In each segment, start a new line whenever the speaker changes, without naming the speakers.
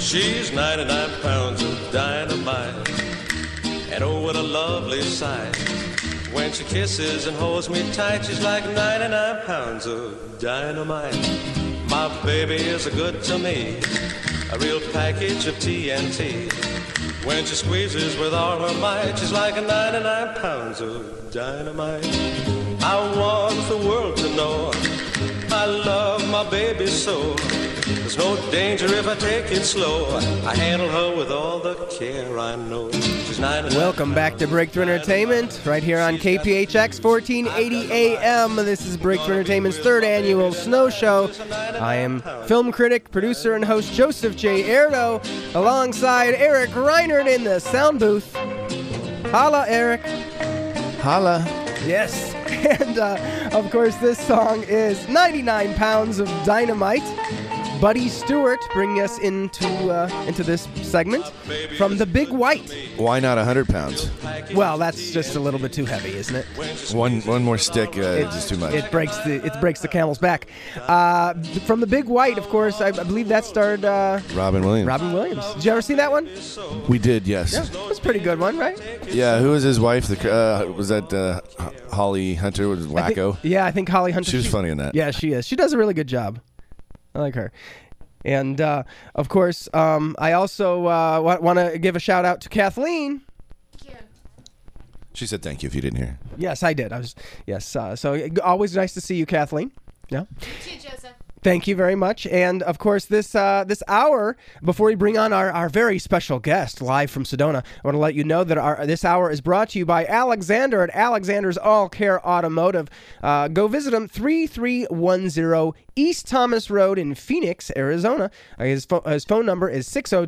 She's 99 pounds of dynamite. And oh, what a lovely sight. When she kisses and holds me tight, she's like 99 pounds of dynamite. My baby is good to me, a real package of TNT. When she squeezes with all her might, she's like 99 pounds of dynamite. I want the world to know I love my baby so. There's no danger if I take it slow. I handle her with all the care I know. She's 99.
Welcome back to Breakthrough Entertainment, right here on KPHX 1480 AM. This is Breakthrough Entertainment's third annual Snow Show. I am film critic, producer, and host Joseph J. Erdo, alongside Eric Reinert in the sound booth. Holla, Eric.
Holla.
Yes. And, of course, this song is 99 Pounds of Dynamite. Buddy Stewart bringing us into this segment from The Big White.
Why not 100 pounds?
Well, that's just a little bit too heavy, isn't it?
One more stick is just too much.
It breaks the camel's back. From The Big White, of course, I believe that starred
Robin Williams.
Robin Williams. Did you ever see that one?
We did, yes.
Yeah, it was a pretty good one, right?
Yeah, who was his wife? Was that Holly Hunter? Was Wacko?
I think Holly Hunter.
She was funny in that.
Yeah, she is. She does a really good job. I like her. And, of course, I also want to give a shout-out to Kathleen.
Thank you.
She said thank you if you didn't hear.
Yes, I did. So always nice to see you, Kathleen. Yeah.
You too, Joseph.
Thank you very much. And, of course, this hour, before we bring on our very special guest live from Sedona, I want to let you know that this hour is brought to you by Alexander at Alexander's All Care Automotive. Go visit him, 3310 East Thomas Road in Phoenix, Arizona. His phone number is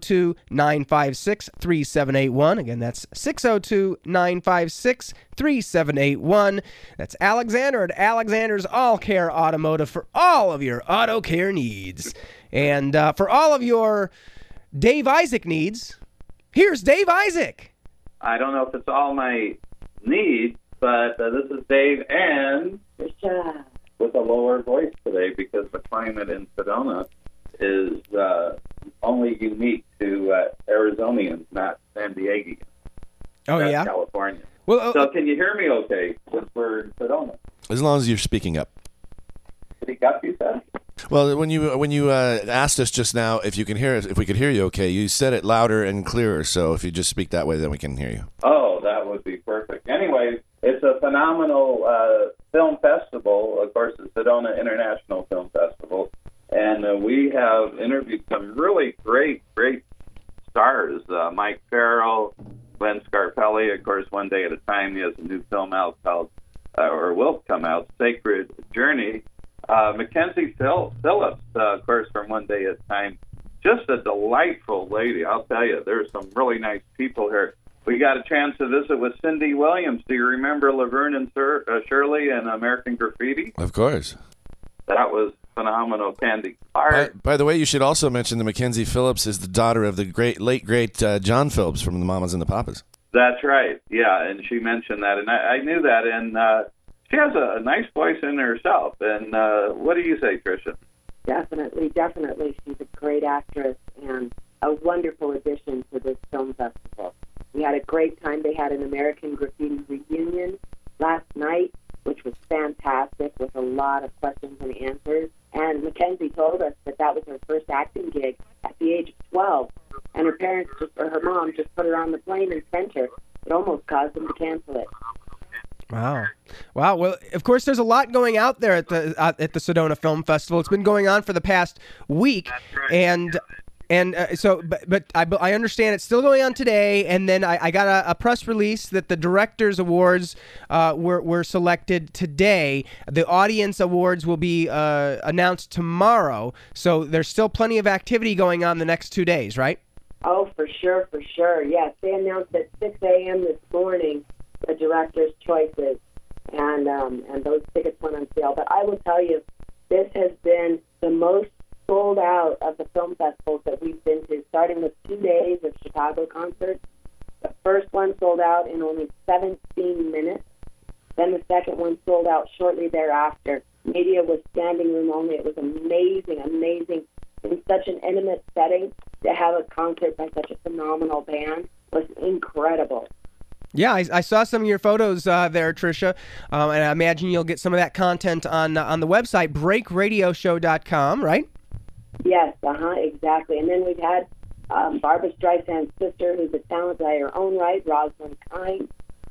602-956-3781. Again, that's 602-956-3781. That's Alexander at Alexander's All Care Automotive for all of your auto care needs. And for all of your Dave Isaac needs, here's Dave Isaac.
I don't know if it's all my needs, but this is Dave and Trisha with a lower voice today because the climate in Sedona is only unique to Arizonians, not San Diego.
Oh,
That's
yeah?
California.
Well,
So can you hear me okay since we're in Sedona?
As long as you're speaking up.
Speak up, you said?
Well, when you asked us just now if you can hear us, if we could hear you okay, you said it louder and clearer. So if you just speak that way, then we can hear you.
Oh, that would be perfect. Anyway, it's a phenomenal film festival, of course, the Sedona International Film Festival, and we have interviewed some really great stars. Mike Farrell, Glenn Scarpelli, of course, One Day at a Time. He has a new film out called, or will come out, Sacred Journey. Mackenzie Phillips, of course, from One Day at a Time. Just a delightful lady, I'll tell you. There's some really nice people here. We got a chance to visit with Cindy Williams. Do you remember Laverne and Shirley and American Graffiti?
Of course.
That was phenomenal. Candy Clark.
By the way, you should also mention that Mackenzie Phillips is the daughter of the late great John Phillips from the Mamas and the Papas.
That's right. Yeah, and she mentioned that, and I knew that. And she has a nice voice in herself. And what do you say, Tricia?
Definitely. She's a great actress and a wonderful addition to this film festival. We had a great time. They had an American Graffiti reunion last night, which was fantastic with a lot of questions and answers. And Mackenzie told us that was her first acting gig at the age of 12. And her parents, her mom, just put her on the plane and sent her. It almost caused them to cancel it.
Wow. Well, of course, there's a lot going out there at the Sedona Film Festival. It's been going on for the past week.
That's right.
But I understand it's still going on today, and then I got a press release that the Directors Awards were selected today. The Audience Awards will be announced tomorrow, so there's still plenty of activity going on the next 2 days, right?
Oh, for sure. Yes, they announced at 6 a.m. this morning the Directors' Choices, and those tickets went on sale. But I will tell you, this has been the most sold out of the film festivals that we've been to, starting with 2 days of Chicago concerts. The first one sold out in only 17 minutes. Then the second one sold out shortly thereafter. Media was standing room only. It was amazing, in such an intimate setting. to have a concert by such a phenomenal band was incredible.
Yeah, I saw some of your photos there, Tricia, and I imagine you'll get some of that content on the website, breakradioshow.com, right?
Yes, exactly. And then we've had Barbara Streisand's sister, who's a talent by her own right, Rosalind Kind.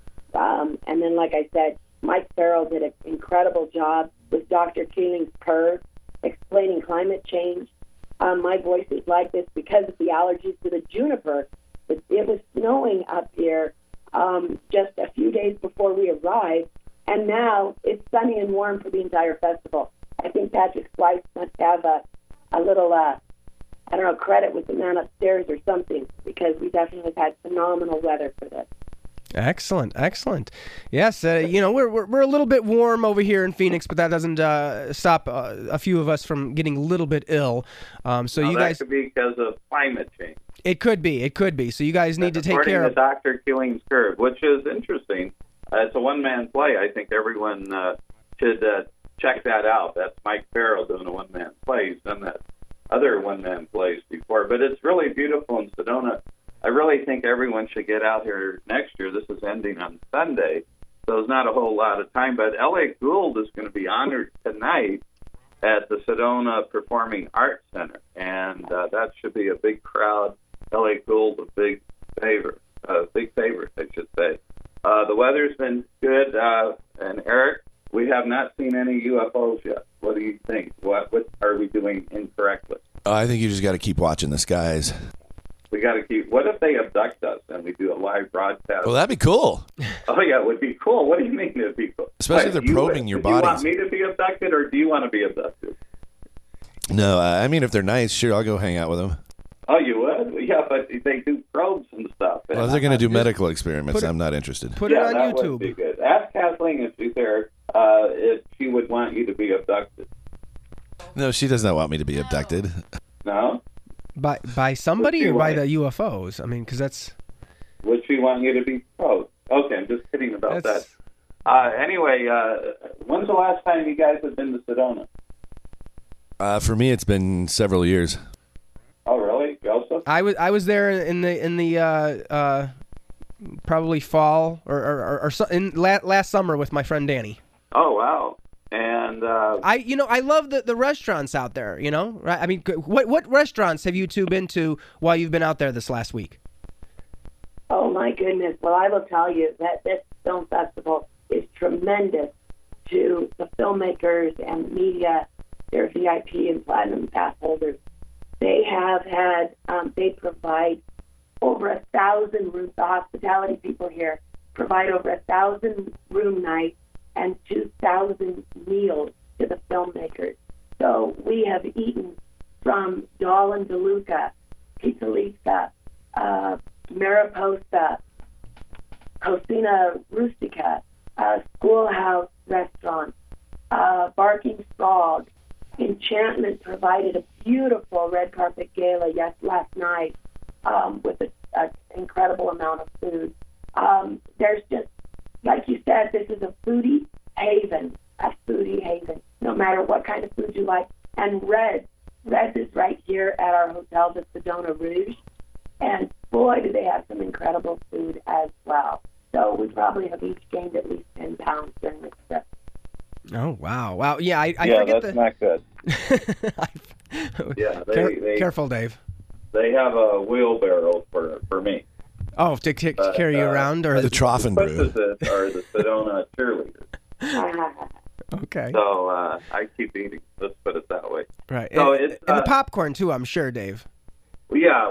And then, like I said, Mike Farrell did an incredible job with Dr. Keeling's Curve, explaining climate change. My voice is like this because of the allergies to the juniper. It was snowing up here just a few days before we arrived, and now it's sunny and warm for the entire festival. I think Patrick Slice must have a little, credit with the man upstairs or something, because we definitely had phenomenal weather for this.
Excellent. Yes, we're a little bit warm over here in Phoenix, but that doesn't stop a few of us from getting a little bit ill. So you guys,
that could be because of climate change.
It could be. So you guys need to take care of
Dr. Keeling's Curve, which is interesting. It's a one-man play. I think everyone should check that out. That's Mike Farrell doing a one-man play. He's done that other one-man plays before, but it's really beautiful in Sedona. I really think everyone should get out here next year. This is ending on Sunday, so there's not a whole lot of time. But L.A. Gould is going to be honored tonight at the Sedona Performing Arts Center, and that should be a big crowd. L.A. Gould, a big favorite, I should say. The weather's been good, and Eric, we have not seen any UFOs yet. What do you think? What are we doing incorrectly?
I think you just got to keep watching the skies.
We got to keep. What if they abduct us and we do a live broadcast?
Well, that'd be cool.
Oh yeah, it would be cool. What do you mean it'd be cool?
Especially if they're probing your body.
Do you want me to be abducted, or do you want to be abducted?
No, I mean, if they're nice, sure, I'll go hang out with them.
Oh, you would? Yeah, but they do probes and stuff.
Well, if they're going to do medical experiments, I'm not interested.
Put it on
that
YouTube.
Would be good. Ask Kathleen if she's there, if she would want you to be abducted.
No, she does not want me to be abducted.
No?
By somebody or by the UFOs? I mean, because that's...
Would she want you to be probed? Okay, I'm just kidding about that. Anyway, when's the last time you guys have been to Sedona?
For me, it's been several years.
Oh, really? Joseph?
I was there in the probably fall or last summer with my friend Danny.
Oh, wow. And
I love the restaurants out there, right? I mean, what restaurants have you two been to while you've been out there this last week?
Oh my goodness. Well, I will tell you that this film festival is tremendous to the filmmakers and media, their VIP and platinum pass holders. They have had, they provide over 1,000 rooms. The hospitality people here provide over 1,000 room nights and 2,000 meals to the filmmakers. So we have eaten from Dahl and DeLuca, Pizza Lisa, Mariposa, Cocina Rustica, Schoolhouse Restaurant, Barking Frog. Enchantment provided a beautiful red carpet gala last night with an incredible amount of food. There's just, like you said, this is a foodie haven. No matter what kind of food you like. And Red's is right here at our hotel, the Sedona Rouge. And boy, do they have some incredible food as well. So we probably have each gained at least 10 pounds during this trip.
Oh, wow. Yeah, I
forget
that's
not good.
Careful, Dave.
They have a wheelbarrow for me.
Oh, to carry you around? Or
the trough and brew.
Are the Sedona cheerleaders.
Okay.
So I keep eating. Let's put it that way.
Right.
So
and the popcorn, too, I'm sure, Dave.
Yeah,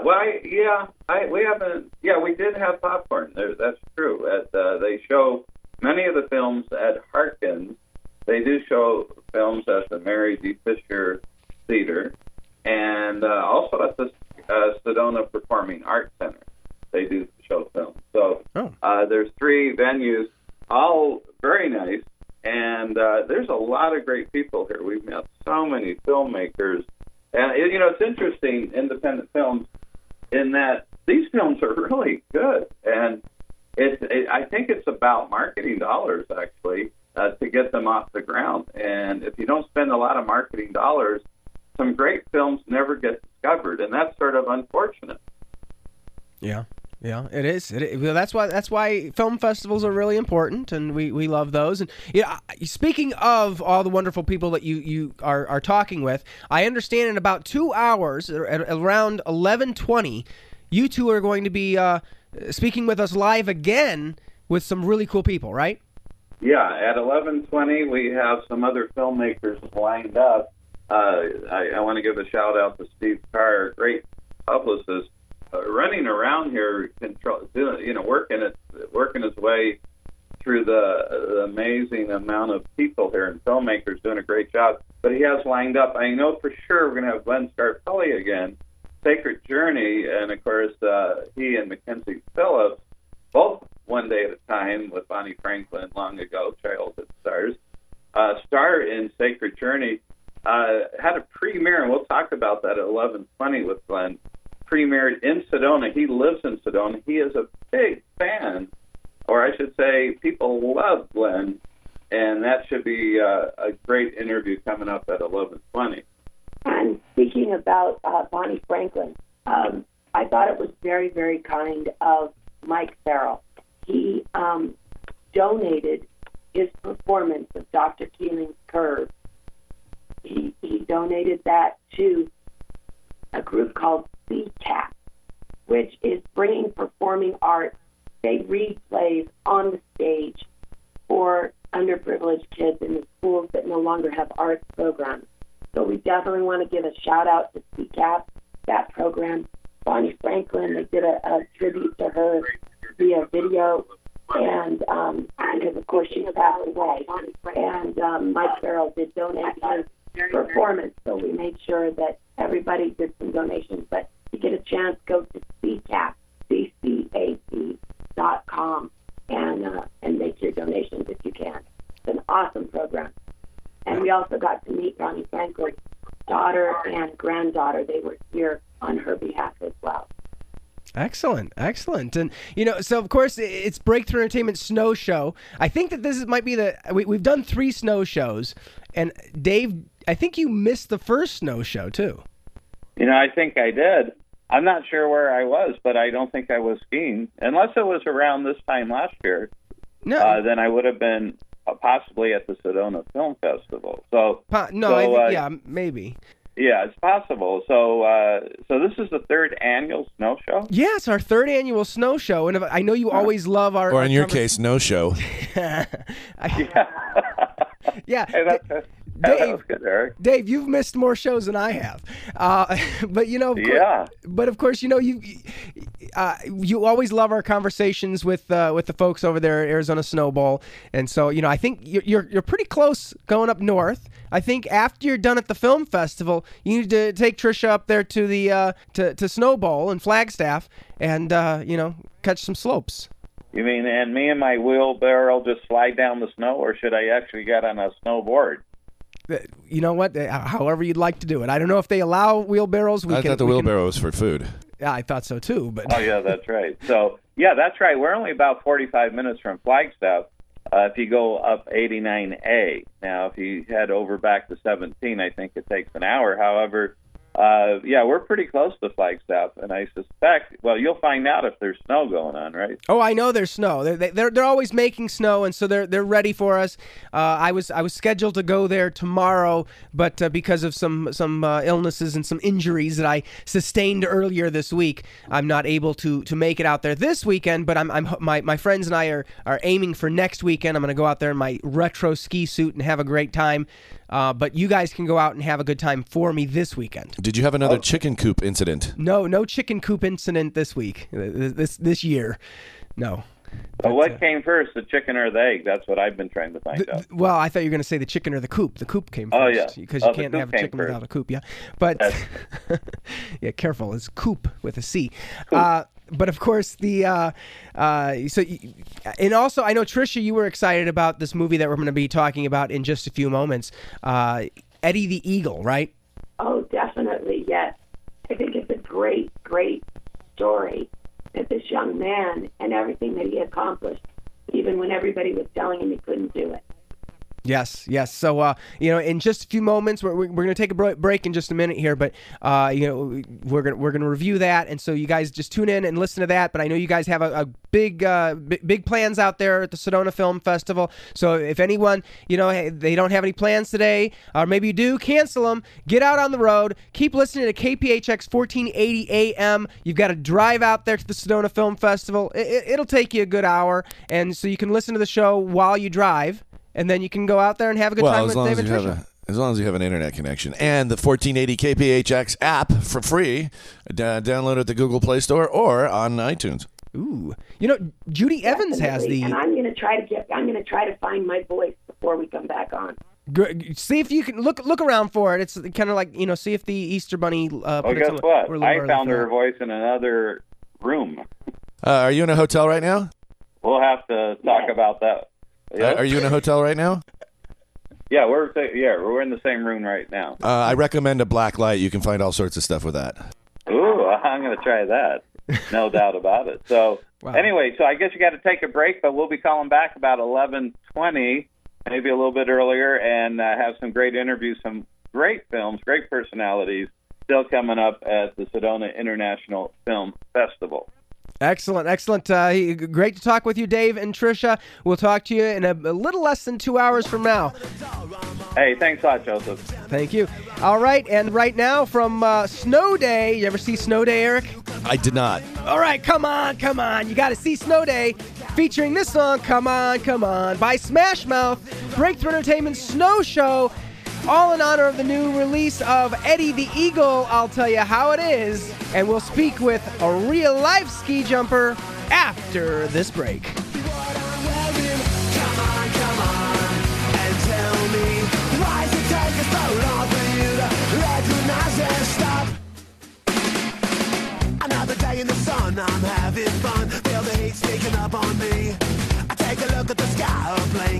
we did have popcorn. That's true. They show many of the films at Harkins. They do show films at the Mary D. Fisher Theater, and also at the Sedona Performing Arts Center. They do show films. So there's 3 venues, all very nice, and there's a lot of great people here. We've met so many filmmakers. And, it's interesting, independent films, in that these films are really good. And I think it's about marketing dollars, actually, to get them off the ground. And if you don't spend a lot of marketing dollars, some great films never get discovered. And that's sort sort of unfortunate.
Yeah. Yeah, it is. Well, that's why film festivals are really important, and we love those. And speaking of all the wonderful people that you are talking with, I understand in about 2 hours, at around 11:20, you two are going to be speaking with us live again with some really cool people, right?
Yeah, at 11:20 we have some other filmmakers lined up. I want to give a shout out to Steve Carr, great publicist. Running around here, working his way through the amazing amount of people here, and filmmakers doing a great job. But he has lined up. I know for sure we're going to have Glenn Scarpelli again, Sacred Journey, and of course he and Mackenzie Phillips, both One Day at a Time with Bonnie Franklin long ago, childhood stars, star in Sacred Journey. Had a premiere, and we'll talk about that at 11:20 with Glenn. Premiered in Sedona. He lives in Sedona. He is a big fan, or I should say, people love Glenn, and that should be a great interview coming up at 11:20.
And speaking about Bonnie Franklin, I thought it was very, very kind of Mike Farrell. He donated his performance of Dr. Keeling's Curve. He donated that to a group called CCAP, which is bringing performing arts. They read plays on the stage for underprivileged kids in the schools that no longer have arts programs. So we definitely want to give a shout out to CCAP, that program. Bonnie Franklin, they did a tribute to her via video, and because of course she passed away. And Mike Farrell did donate his performance, so we made sure that everybody did some donations. But if you get a chance, go to CCAP, CCAP.com, and make your donations if you can. It's an awesome program. And we also got to meet Bonnie Franklin's daughter and granddaughter. They were here on her behalf as well.
Excellent. And so of course it's Breakthrough Entertainment Snow Show. I think that might be we've done 3 snow shows, and Dave, I think you missed the first snow show too.
I think I did. I'm not sure where I was, but I don't think I was skiing, unless it was around this time last year.
No,
then I would have been possibly at the Sedona Film Festival. So
maybe.
Yeah, it's possible. So this is the 3rd annual snow show?
Yeah, it's our 3rd annual snow show, and I know you always love our...
Or in your case, no show.
Yeah.
Hey, that was good, Eric.
Dave, you've missed more shows than I have, but of course, you always love our conversations with the folks over there at Arizona Snowball, and so I think you're pretty close going up north. I think after you're done at the film festival, you need to take Trisha up there to the to Snowball in Flagstaff, and catch some slopes.
You mean, and me and my wheelbarrow just slide down the snow, or should I actually get on a snowboard?
You know what? However you'd like to do it. I don't know if they allow wheelbarrows.
I thought the wheelbarrow was for food.
Yeah, I thought so too. But
oh yeah, that's right. So yeah, that's right. We're only about 45 minutes from Flagstaff. If you go up 89A. Now, if you head over back to 17, I think it takes an hour. However, we're pretty close to Flagstaff, and I suspect, well, you'll find out if there's snow going on, right?
Oh, I know there's snow. They're always making snow, and so they're ready for us. I was scheduled to go there tomorrow, but because of some illnesses and some injuries that I sustained earlier this week, I'm not able to make it out there this weekend. But my friends and I are aiming for next weekend. I'm going to go out there in my retro ski suit and have a great time. But you guys can go out and have a good time for me this weekend.
Did you have another chicken coop incident?
No chicken coop incident this week, this year. No.
Well, what came first, the chicken or the egg? That's what I've been trying to find out.
Well, I thought you were going to say the chicken or the coop. The coop came first.
Oh, yeah.
Because you can't have a chicken without a coop, yeah. But, yeah, careful. It's coop with a C. But of course, and also I know Trisha, you were excited about this movie that we're going to be talking about in just a few moments. Eddie the Eagle, right?
Oh, definitely, yes. I think it's a great, great story that this young man and everything that he accomplished, even when everybody was telling him he couldn't do it.
Yes, yes. So, in just a few moments, we're going to take a break in just a minute here, but we're going to review that, and so you guys just tune in and listen to that. But I know you guys have a big plans out there at the Sedona Film Festival. So if anyone, they don't have any plans today, or maybe you do, cancel them. Get out on the road. Keep listening to KPHX 1480 AM. You've got to drive out there to the Sedona Film Festival. It'll take you a good hour, and so you can listen to the show while you drive. And then you can go out there and have a good time with Dave and Tricia.
As long as you have an internet connection and the 1480 KPHX app for free, download at the Google Play Store or on iTunes.
Ooh, Judy Evans has the.
And I'm going to try to find my voice before we come back on.
See if you can look around for it. It's kind of like see if the Easter Bunny.
Well, guess what? I found her voice in another room.
Are you in a hotel right now?
We'll have to talk about that. Yep.
Are you in a hotel right now?
Yeah, we're in the same room right now.
I recommend a black light. You can find all sorts of stuff with that.
Ooh, I'm going to try that. No doubt about it. So Anyway, I guess you got to take a break, but we'll be calling back about 11:20, maybe a little bit earlier, and have some great interviews, some great films, great personalities still coming up at the Sedona International Film Festival.
Excellent. Great to talk with you, Dave and Tricia. We'll talk to you in a little less than 2 hours from now.
Hey, thanks a lot, Joseph.
Thank you. All right, and right now from Snow Day. You ever see Snow Day, Eric?
I did not.
All right, come on. You got to see Snow Day, featuring this song, Come On, by Smash Mouth, Breakthrough Entertainment's Snow Show, all in honor of the new release of Eddie the Eagle. I'll tell you how it is, and we'll speak with a real-life ski jumper after this break.
Another day in the sun, I'm having fun. Feel the heat sneaking up on me. I take a look at the sky, a plane